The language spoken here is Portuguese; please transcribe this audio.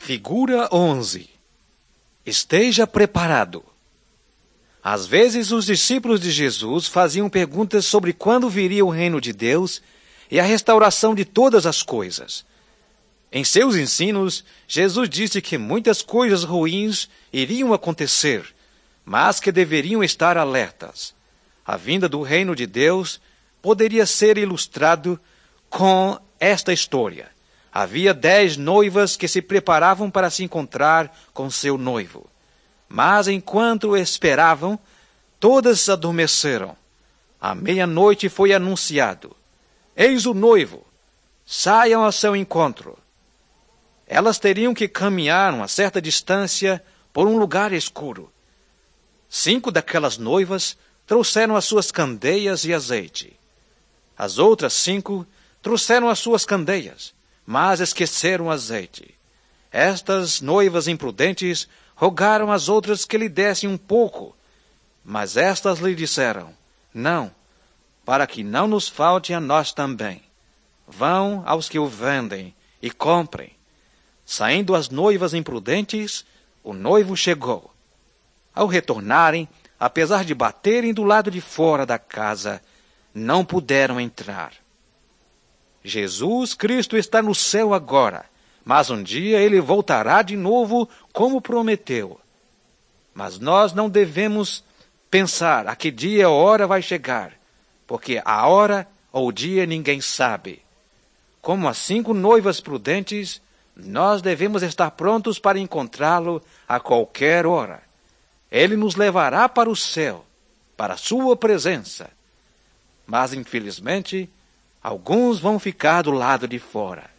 Figura 11. Esteja preparado. Às vezes, os discípulos de Jesus faziam perguntas sobre quando viria o reino de Deus e a restauração de todas as coisas. Em seus ensinos, Jesus disse que muitas coisas ruins iriam acontecer, mas que deveriam estar alertas. A vinda do reino de Deus poderia ser ilustrado com esta história. Havia 10 noivas que se preparavam para se encontrar com seu noivo. Mas enquanto esperavam, todas adormeceram. À meia-noite foi anunciado: eis o noivo, saiam ao seu encontro. Elas teriam que caminhar uma certa distância por um lugar escuro. 5 daquelas noivas trouxeram as suas candeias e azeite. As outras 5 trouxeram as suas candeias, mas esqueceram o azeite. Estas noivas imprudentes rogaram às outras que lhe dessem um pouco, mas estas lhe disseram: não, para que não nos falte a nós também. Vão aos que o vendem e comprem. Saindo as noivas imprudentes, o noivo chegou. Ao retornarem, apesar de baterem do lado de fora da casa, não puderam entrar. Jesus Cristo está no céu agora, mas um dia ele voltará de novo como prometeu. Mas nós não devemos pensar a que dia ou hora vai chegar, porque a hora ou o dia ninguém sabe. Como as 5 noivas prudentes, nós devemos estar prontos para encontrá-lo a qualquer hora. Ele nos levará para o céu, para a sua presença. Mas, infelizmente, alguns vão ficar do lado de fora.